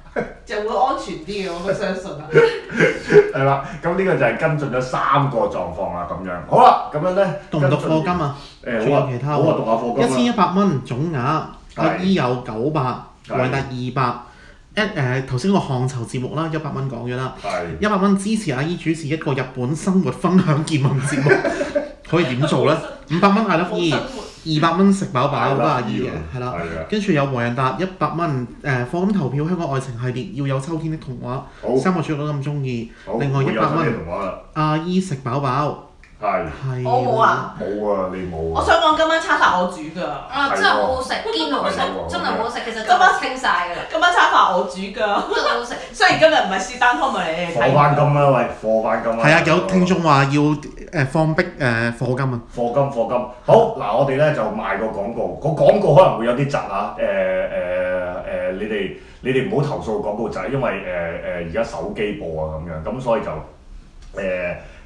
就會安全啲嘅，我都相信啊。 係啦，咁呢個就係跟進咗三個狀況啦，咁樣。好啦，咁樣咧， 讀唔讀課金啊？ 誒仲好啊， 有其他好啊，讀下課金啦。 一千一百蚊總額，阿姨有九百， 係維達二百。一誒頭先個項籌節目啦，一百蚊講咗啦， 係一百蚊支持阿姨主持一個日本生活分享健問節目，可以點做咧？五百蚊 I love 姨，二百蚊食飽飽都阿姨嘅，係啦。 係啊， 跟住有黃仁達一百蚊誒課金投票香港愛情系列要有秋天的童話， 好， 三個主角都咁中意。 好另外一百蚊會有新嘅童話啦， 阿姨食飽飽， 係係我冇啊！ 冇啊，你冇啊。 我想講今晚餐飯我煮㗎， 啊，真係好好食，堅好食係喎， 真係好好食。其實今晚清晒㗎啦， 今晚餐飯我煮㗎。 真係好食。 雖然今日唔係是單湯咪你哋課翻金啦，喂，課翻金啦。 係啊，有聽眾話要誒放逼誒課金啊。 課金課金，好嗱，我哋咧就賣個廣告，個廣告可能會有啲窒啊，誒誒誒，你哋你哋唔好投訴廣告窒，因為誒誒而家手機播啊咁樣，咁所以就誒